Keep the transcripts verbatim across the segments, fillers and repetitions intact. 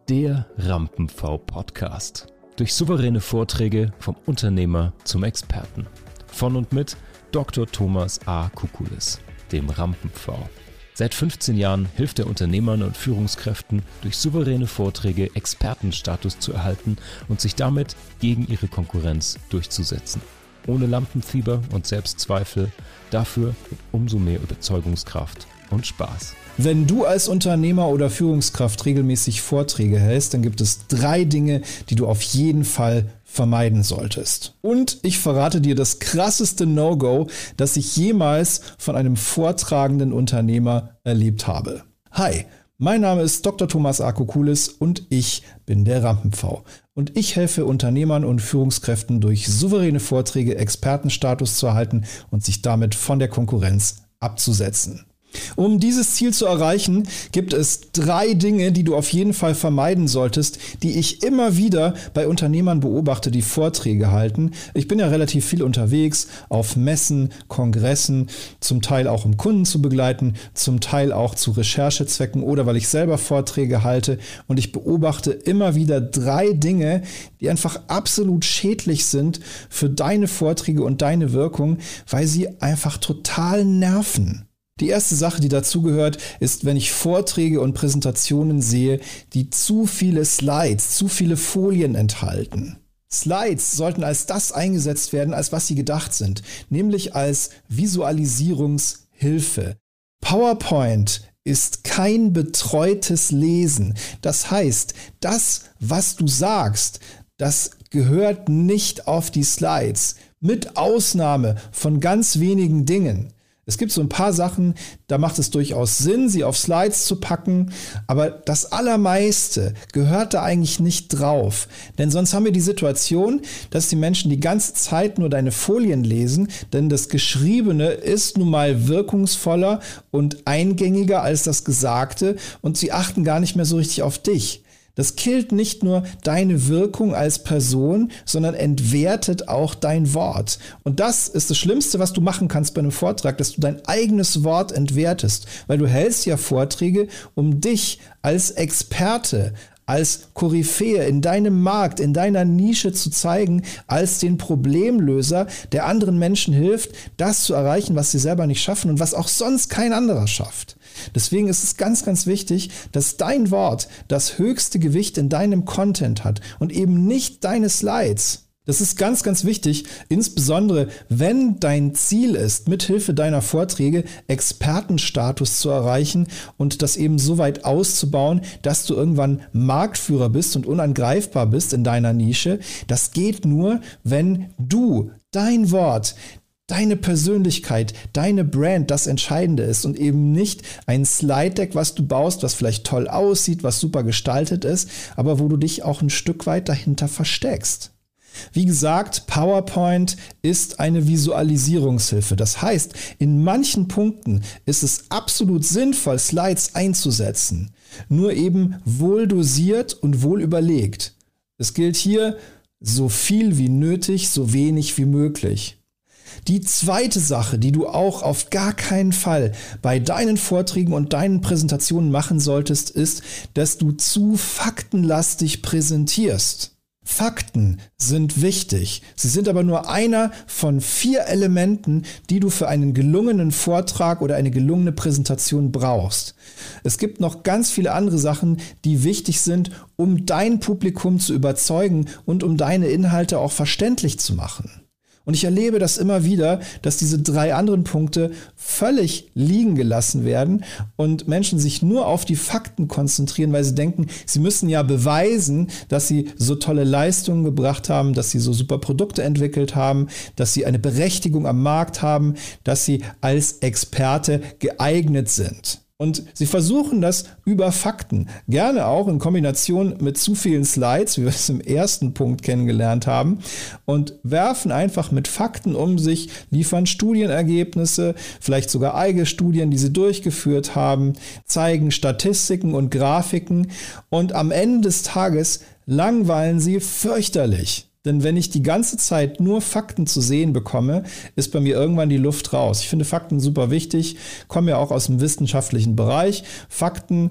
Der Rampen-V-Podcast. Durch souveräne Vorträge vom Unternehmer zum Experten. Von und mit Doktor Thomas A. Kukulis, dem Rampen-V. Seit fünfzehn Jahren hilft er Unternehmern und Führungskräften, durch souveräne Vorträge Expertenstatus zu erhalten und sich damit gegen ihre Konkurrenz durchzusetzen. Ohne Lampenfieber und Selbstzweifel, dafür mit umso mehr Überzeugungskraft und Spaß. Wenn du als Unternehmer oder Führungskraft regelmäßig Vorträge hältst, dann gibt es drei Dinge, die du auf jeden Fall vermeiden solltest. Und ich verrate dir das krasseste No-Go, das ich jemals von einem vortragenden Unternehmer erlebt habe. Hi, mein Name ist Doktor Thomas A. Kukulis und ich bin der Rampen-V. Und ich helfe Unternehmern und Führungskräften durch souveräne Vorträge Expertenstatus zu erhalten und sich damit von der Konkurrenz abzusetzen. Um dieses Ziel zu erreichen, gibt es drei Dinge, die du auf jeden Fall vermeiden solltest, die ich immer wieder bei Unternehmern beobachte, die Vorträge halten. Ich bin ja relativ viel unterwegs, auf Messen, Kongressen, zum Teil auch um Kunden zu begleiten, zum Teil auch zu Recherchezwecken oder weil ich selber Vorträge halte. Und ich beobachte immer wieder drei Dinge, die einfach absolut schädlich sind für deine Vorträge und deine Wirkung, weil sie einfach total nerven. Die erste Sache, die dazugehört, ist, wenn ich Vorträge und Präsentationen sehe, die zu viele Slides, zu viele Folien enthalten. Slides sollten als das eingesetzt werden, als was sie gedacht sind, nämlich als Visualisierungshilfe. PowerPoint ist kein betreutes Lesen. Das heißt, das, was du sagst, das gehört nicht auf die Slides, mit Ausnahme von ganz wenigen Dingen. Es gibt so ein paar Sachen, da macht es durchaus Sinn, sie auf Slides zu packen, aber das Allermeiste gehört da eigentlich nicht drauf. Denn sonst haben wir die Situation, dass die Menschen die ganze Zeit nur deine Folien lesen, denn das Geschriebene ist nun mal wirkungsvoller und eingängiger als das Gesagte und sie achten gar nicht mehr so richtig auf dich. Das killt nicht nur deine Wirkung als Person, sondern entwertet auch dein Wort. Und das ist das Schlimmste, was du machen kannst bei einem Vortrag, dass du dein eigenes Wort entwertest. Weil du hältst ja Vorträge, um dich als Experte, als Koryphäe in deinem Markt, in deiner Nische zu zeigen, als den Problemlöser, der anderen Menschen hilft, das zu erreichen, was sie selber nicht schaffen und was auch sonst kein anderer schafft. Deswegen ist es ganz, ganz wichtig, dass dein Wort das höchste Gewicht in deinem Content hat und eben nicht deine Slides. Das ist ganz, ganz wichtig, insbesondere wenn dein Ziel ist, mithilfe deiner Vorträge Expertenstatus zu erreichen und das eben so weit auszubauen, dass du irgendwann Marktführer bist und unangreifbar bist in deiner Nische. Das geht nur, wenn du dein Wort, deine Persönlichkeit, deine Brand das Entscheidende ist und eben nicht ein Slide-Deck, was du baust, was vielleicht toll aussieht, was super gestaltet ist, aber wo du dich auch ein Stück weit dahinter versteckst. Wie gesagt, PowerPoint ist eine Visualisierungshilfe. Das heißt, in manchen Punkten ist es absolut sinnvoll, Slides einzusetzen, nur eben wohl dosiert und wohl überlegt. Es gilt hier, so viel wie nötig, so wenig wie möglich. Die zweite Sache, die du auch auf gar keinen Fall bei deinen Vorträgen und deinen Präsentationen machen solltest, ist, dass du zu faktenlastig präsentierst. Fakten sind wichtig. Sie sind aber nur einer von vier Elementen, die du für einen gelungenen Vortrag oder eine gelungene Präsentation brauchst. Es gibt noch ganz viele andere Sachen, die wichtig sind, um dein Publikum zu überzeugen und um deine Inhalte auch verständlich zu machen. Und ich erlebe das immer wieder, dass diese drei anderen Punkte völlig liegen gelassen werden und Menschen sich nur auf die Fakten konzentrieren, weil sie denken, sie müssen ja beweisen, dass sie so tolle Leistungen gebracht haben, dass sie so super Produkte entwickelt haben, dass sie eine Berechtigung am Markt haben, dass sie als Experte geeignet sind. Und sie versuchen das über Fakten, gerne auch in Kombination mit zu vielen Slides, wie wir es im ersten Punkt kennengelernt haben, und werfen einfach mit Fakten um sich, liefern Studienergebnisse, vielleicht sogar eigene Studien, die sie durchgeführt haben, zeigen Statistiken und Grafiken und am Ende des Tages langweilen sie fürchterlich. Denn wenn ich die ganze Zeit nur Fakten zu sehen bekomme, ist bei mir irgendwann die Luft raus. Ich finde Fakten super wichtig, komme ja auch aus dem wissenschaftlichen Bereich. Fakten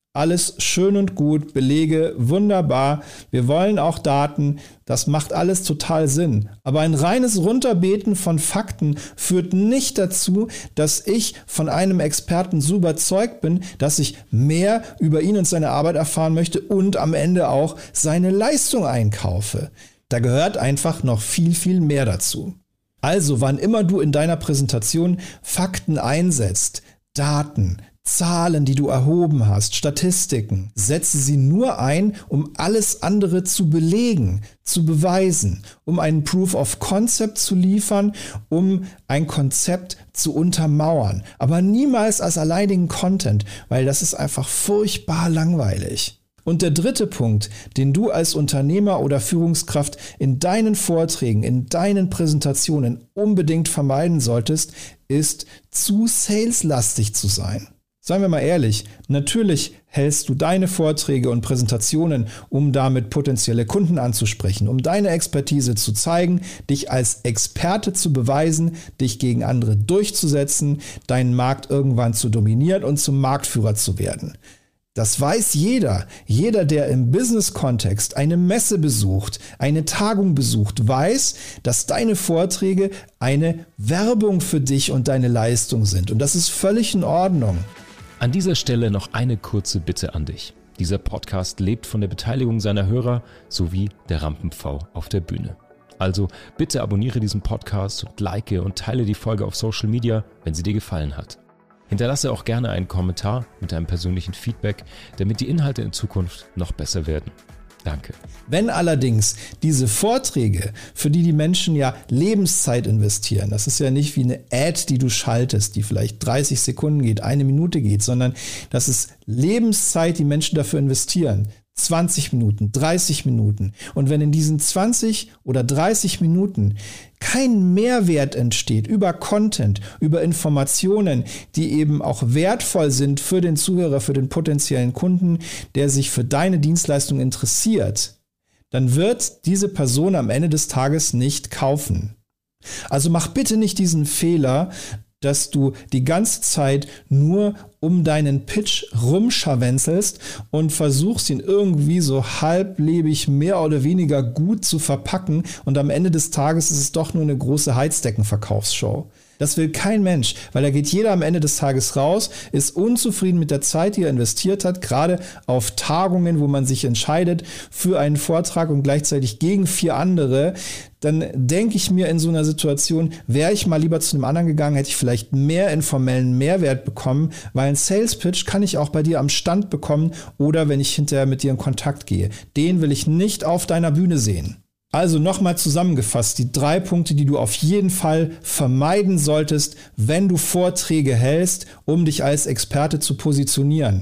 Alles schön und gut, Belege, wunderbar. Wir wollen auch Daten, das macht alles total Sinn. Aber ein reines Runterbeten von Fakten führt nicht dazu, dass ich von einem Experten so überzeugt bin, dass ich mehr über ihn und seine Arbeit erfahren möchte und am Ende auch seine Leistung einkaufe. Da gehört einfach noch viel, viel mehr dazu. Also, wann immer du in deiner Präsentation Fakten einsetzt, Daten, Zahlen, die du erhoben hast, Statistiken, setze sie nur ein, um alles andere zu belegen, zu beweisen, um einen Proof of Concept zu liefern, um ein Konzept zu untermauern. Aber niemals als alleinigen Content, weil das ist einfach furchtbar langweilig. Und der dritte Punkt, den du als Unternehmer oder Führungskraft in deinen Vorträgen, in deinen Präsentationen unbedingt vermeiden solltest, ist zu saleslastig zu sein. Seien wir mal ehrlich, natürlich hältst du deine Vorträge und Präsentationen, um damit potenzielle Kunden anzusprechen, um deine Expertise zu zeigen, dich als Experte zu beweisen, dich gegen andere durchzusetzen, deinen Markt irgendwann zu dominieren und zum Marktführer zu werden. Das weiß jeder. Jeder, der im Business-Kontext eine Messe besucht, eine Tagung besucht, weiß, dass deine Vorträge eine Werbung für dich und deine Leistung sind. Und das ist völlig in Ordnung. An dieser Stelle noch eine kurze Bitte an dich. Dieser Podcast lebt von der Beteiligung seiner Hörer sowie der Rampen-V auf der Bühne. Also bitte abonniere diesen Podcast und like und teile die Folge auf Social Media, wenn sie dir gefallen hat. Hinterlasse auch gerne einen Kommentar mit einem persönlichen Feedback, damit die Inhalte in Zukunft noch besser werden. Danke. Wenn allerdings diese Vorträge, für die die Menschen ja Lebenszeit investieren, das ist ja nicht wie eine Ad, die du schaltest, die vielleicht dreißig Sekunden geht, eine Minute geht, sondern das ist Lebenszeit, die Menschen dafür investieren. zwanzig Minuten, dreißig Minuten. Und wenn in diesen zwanzig oder dreißig Minuten kein Mehrwert entsteht über Content, über Informationen, die eben auch wertvoll sind für den Zuhörer, für den potenziellen Kunden, der sich für deine Dienstleistung interessiert, dann wird diese Person am Ende des Tages nicht kaufen. Also mach bitte nicht diesen Fehler, dass du die ganze Zeit nur um deinen Pitch rumscharwenzelst und versuchst, ihn irgendwie so halblebig mehr oder weniger gut zu verpacken und am Ende des Tages ist es doch nur eine große Heizdeckenverkaufsshow. Das will kein Mensch, weil da geht jeder am Ende des Tages raus, ist unzufrieden mit der Zeit, die er investiert hat, gerade auf Tagungen, wo man sich entscheidet für einen Vortrag und gleichzeitig gegen vier andere. Dann denke ich mir in so einer Situation, wäre ich mal lieber zu einem anderen gegangen, hätte ich vielleicht mehr informellen Mehrwert bekommen, weil ein Sales Pitch kann ich auch bei dir am Stand bekommen oder wenn ich hinterher mit dir in Kontakt gehe. Den will ich nicht auf deiner Bühne sehen. Also nochmal zusammengefasst, die drei Punkte, die du auf jeden Fall vermeiden solltest, wenn du Vorträge hältst, um dich als Experte zu positionieren.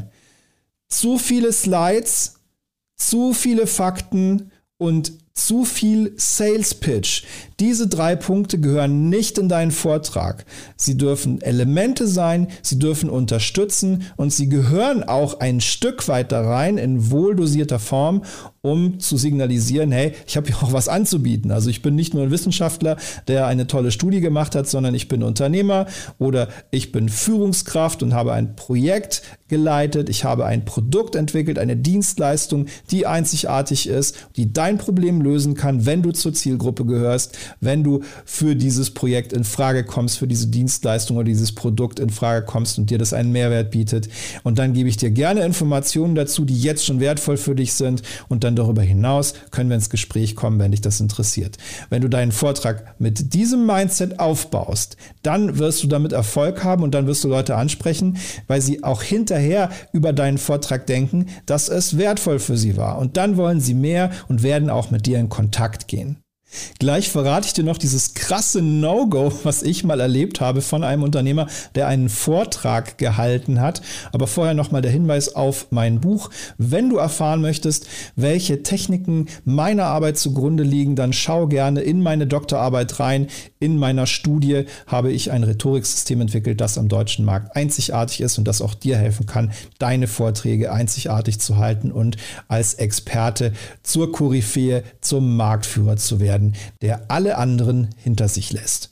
Zu viele Slides, zu viele Fakten und zu viel Sales Pitch. Diese drei Punkte gehören nicht in deinen Vortrag. Sie dürfen Elemente sein, sie dürfen unterstützen und sie gehören auch ein Stück weit da rein in wohldosierter Form, um zu signalisieren, hey, ich habe hier auch was anzubieten. Also ich bin nicht nur ein Wissenschaftler, der eine tolle Studie gemacht hat, sondern ich bin Unternehmer oder ich bin Führungskraft und habe ein Projekt geleitet. Ich habe ein Produkt entwickelt, eine Dienstleistung, die einzigartig ist, die dein Problem lösen kann, wenn du zur Zielgruppe gehörst, wenn du für dieses Projekt in Frage kommst, für diese Dienstleistung oder dieses Produkt in Frage kommst und dir das einen Mehrwert bietet. Und dann gebe ich dir gerne Informationen dazu, die jetzt schon wertvoll für dich sind und dann darüber hinaus können wir ins Gespräch kommen, wenn dich das interessiert. Wenn du deinen Vortrag mit diesem Mindset aufbaust, dann wirst du damit Erfolg haben und dann wirst du Leute ansprechen, weil sie auch hinterher über deinen Vortrag denken, dass es wertvoll für sie war. Und dann wollen sie mehr und werden auch mit dir in Kontakt gehen. Gleich verrate ich dir noch dieses krasse No-Go, was ich mal erlebt habe von einem Unternehmer, der einen Vortrag gehalten hat. Aber vorher nochmal der Hinweis auf mein Buch. Wenn du erfahren möchtest, welche Techniken meiner Arbeit zugrunde liegen, dann schau gerne in meine Doktorarbeit rein. In meiner Studie habe ich ein Rhetoriksystem entwickelt, das am deutschen Markt einzigartig ist und das auch dir helfen kann, deine Vorträge einzigartig zu halten und als Experte zur Koryphäe, zum Marktführer zu werden, der alle anderen hinter sich lässt.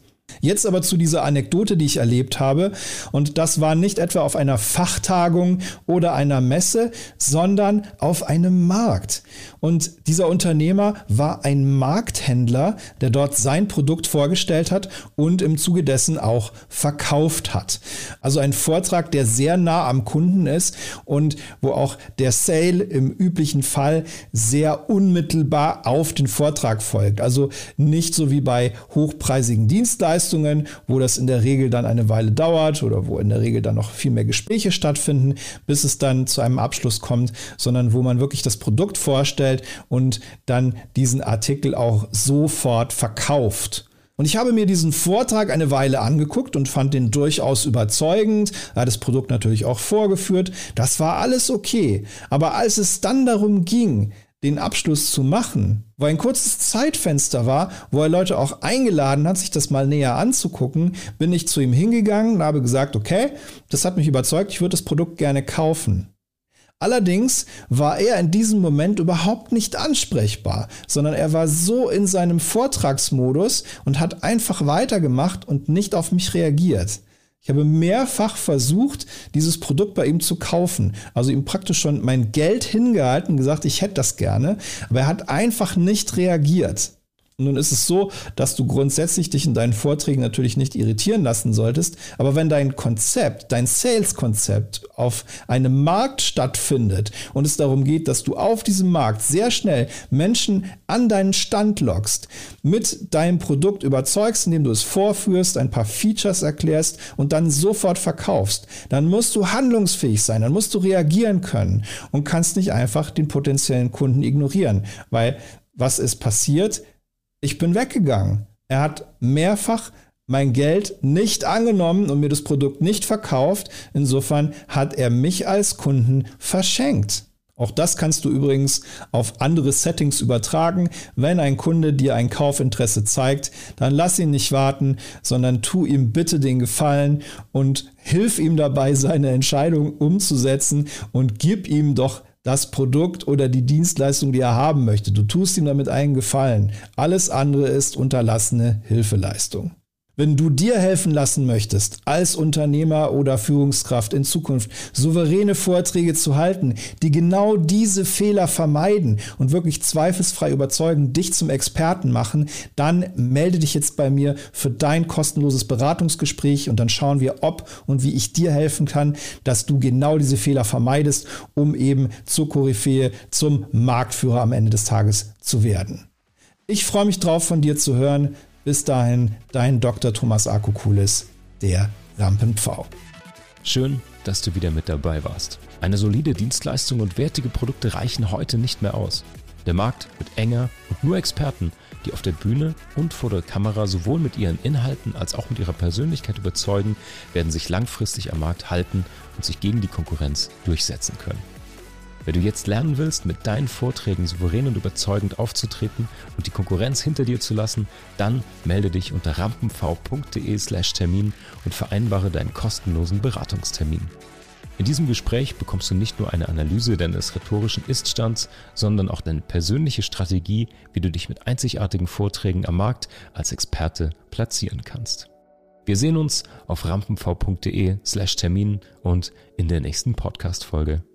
Jetzt aber zu dieser Anekdote, die ich erlebt habe. Und das war nicht etwa auf einer Fachtagung oder einer Messe, sondern auf einem Markt. Und dieser Unternehmer war ein Markthändler, der dort sein Produkt vorgestellt hat und im Zuge dessen auch verkauft hat. Also ein Vortrag, der sehr nah am Kunden ist und wo auch der Sale im üblichen Fall sehr unmittelbar auf den Vortrag folgt. Also nicht so wie bei hochpreisigen Dienstleistungen, wo das in der Regel dann eine Weile dauert oder wo in der Regel dann noch viel mehr Gespräche stattfinden, bis es dann zu einem Abschluss kommt, sondern wo man wirklich das Produkt vorstellt und dann diesen Artikel auch sofort verkauft. Und ich habe mir diesen Vortrag eine Weile angeguckt und fand den durchaus überzeugend. Er hat das Produkt natürlich auch vorgeführt. Das war alles okay. Aber als es dann darum ging, den Abschluss zu machen, wo ein kurzes Zeitfenster war, wo er Leute auch eingeladen hat, sich das mal näher anzugucken, bin ich zu ihm hingegangen und habe gesagt, okay, das hat mich überzeugt, ich würde das Produkt gerne kaufen. Allerdings war er in diesem Moment überhaupt nicht ansprechbar, sondern er war so in seinem Vortragsmodus und hat einfach weitergemacht und nicht auf mich reagiert. Ich habe mehrfach versucht, dieses Produkt bei ihm zu kaufen, also ihm praktisch schon mein Geld hingehalten und gesagt, ich hätte das gerne, aber er hat einfach nicht reagiert. Und nun ist es so, dass du grundsätzlich dich in deinen Vorträgen natürlich nicht irritieren lassen solltest, aber wenn dein Konzept, dein Sales-Konzept auf einem Markt stattfindet und es darum geht, dass du auf diesem Markt sehr schnell Menschen an deinen Stand lockst, mit deinem Produkt überzeugst, indem du es vorführst, ein paar Features erklärst und dann sofort verkaufst, dann musst du handlungsfähig sein, dann musst du reagieren können und kannst nicht einfach den potenziellen Kunden ignorieren, weil was ist passiert? Ich bin weggegangen. Er hat mehrfach mein Geld nicht angenommen und mir das Produkt nicht verkauft. Insofern hat er mich als Kunden verschenkt. Auch das kannst du übrigens auf andere Settings übertragen. Wenn ein Kunde dir ein Kaufinteresse zeigt, dann lass ihn nicht warten, sondern tu ihm bitte den Gefallen und hilf ihm dabei, seine Entscheidung umzusetzen und gib ihm doch das Produkt oder die Dienstleistung, die er haben möchte. Du tust ihm damit einen Gefallen. Alles andere ist unterlassene Hilfeleistung. Wenn du dir helfen lassen möchtest, als Unternehmer oder Führungskraft in Zukunft souveräne Vorträge zu halten, die genau diese Fehler vermeiden und wirklich zweifelsfrei überzeugen, dich zum Experten machen, dann melde dich jetzt bei mir für dein kostenloses Beratungsgespräch und dann schauen wir, ob und wie ich dir helfen kann, dass du genau diese Fehler vermeidest, um eben zur Koryphäe, zum Marktführer am Ende des Tages zu werden. Ich freue mich drauf, von dir zu hören. Bis dahin, dein Doktor Thomas A. Kukulis, der Rampenpfau. Schön, dass du wieder mit dabei warst. Eine solide Dienstleistung und wertige Produkte reichen heute nicht mehr aus. Der Markt wird enger und nur Experten, die auf der Bühne und vor der Kamera sowohl mit ihren Inhalten als auch mit ihrer Persönlichkeit überzeugen, werden sich langfristig am Markt halten und sich gegen die Konkurrenz durchsetzen können. Wenn du jetzt lernen willst, mit deinen Vorträgen souverän und überzeugend aufzutreten und die Konkurrenz hinter dir zu lassen, dann melde dich unter rampenv.de slash Termin und vereinbare deinen kostenlosen Beratungstermin. In diesem Gespräch bekommst du nicht nur eine Analyse deines rhetorischen Iststands, sondern auch deine persönliche Strategie, wie du dich mit einzigartigen Vorträgen am Markt als Experte platzieren kannst. Wir sehen uns auf rampenv.de slash Termin und in der nächsten Podcast-Folge.